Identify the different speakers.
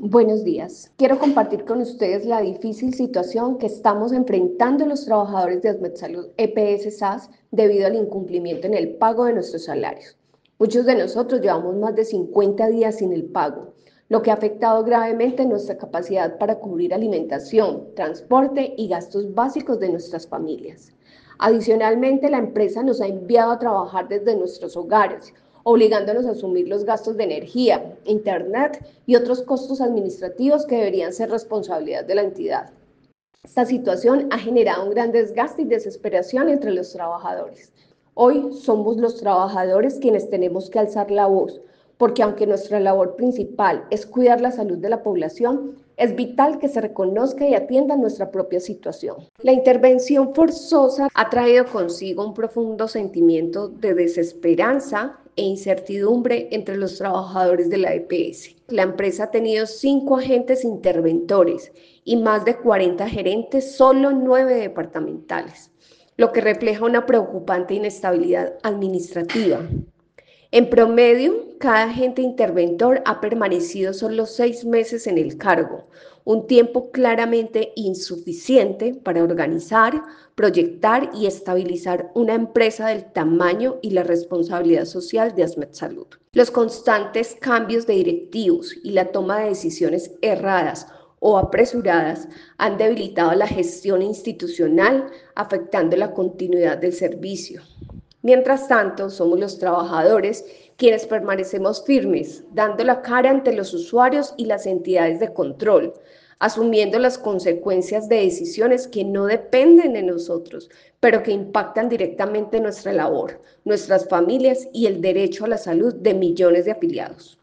Speaker 1: Buenos días. Quiero compartir con ustedes la difícil situación que estamos enfrentando los trabajadores de AsmedSalud EPS SAS debido al incumplimiento en el pago de nuestros salarios. Muchos de nosotros llevamos más de 50 días sin el pago, lo que ha afectado gravemente nuestra capacidad para cubrir alimentación, transporte y gastos básicos de nuestras familias. Adicionalmente, la empresa nos ha enviado a trabajar desde nuestros hogares, obligándonos a asumir los gastos de energía, internet y otros costos administrativos que deberían ser responsabilidad de la entidad. Esta situación ha generado un gran desgaste y desesperación entre los trabajadores. Hoy somos los trabajadores quienes tenemos que alzar la voz, porque aunque nuestra labor principal es cuidar la salud de la población, es vital que se reconozca y atienda nuestra propia situación. La intervención forzosa ha traído consigo un profundo sentimiento de desesperanza e incertidumbre entre los trabajadores de la EPS. La empresa ha tenido 5 agentes interventores y más de 40 gerentes, solo 9 departamentales, lo que refleja una preocupante inestabilidad administrativa. En promedio, cada agente interventor ha permanecido solo 6 meses en el cargo, un tiempo claramente insuficiente para organizar, proyectar y estabilizar una empresa del tamaño y la responsabilidad social de AsmedSalud. Los constantes cambios de directivos y la toma de decisiones erradas o apresuradas han debilitado la gestión institucional, afectando la continuidad del servicio. Mientras tanto, somos los trabajadores quienes permanecemos firmes, dando la cara ante los usuarios y las entidades de control, asumiendo las consecuencias de decisiones que no dependen de nosotros, pero que impactan directamente nuestra labor, nuestras familias y el derecho a la salud de millones de afiliados.